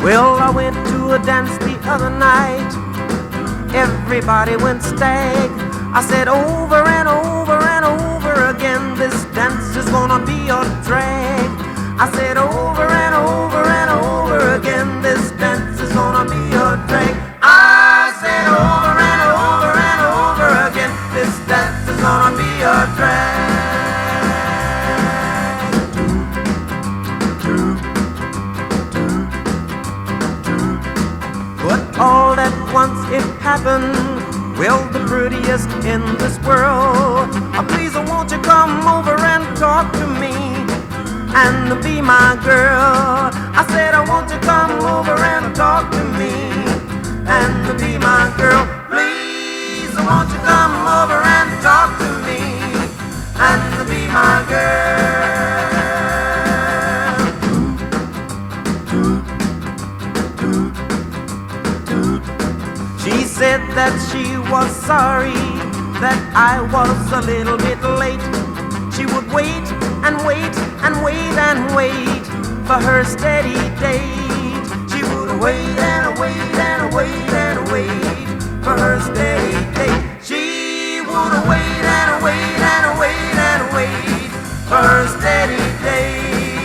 Well, I went to a dance the other night. Everybody went stag. I said over and over and over again, this dance is gonna be a drag. I said over and over and over again, this dance is gonna be a drag. I said over and over and over again, this dance is gonna be a drag. But all at once it happened. Well, the prettiest in this world. Please, won't you come over and talk to me and be my girl? I said, I want you to come over and talk to me and be my girl. Please, won't you come over and talk to me and be my girl? She said that she was sorry that I was a little bit late. She would wait and wait and wait and wait for her steady date. She would wait and wait and wait and wait for her steady date. She would wait and wait and wait and wait for her steady date.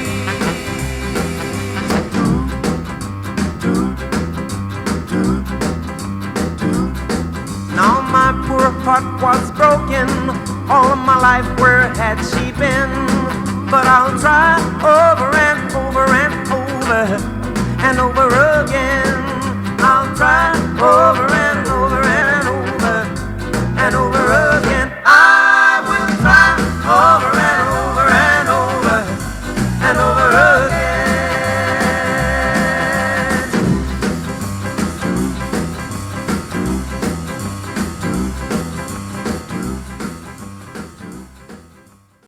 Now my poor heart was broken. All of my life, where had she been? But I'll try over and over and over and over again. I'll try over and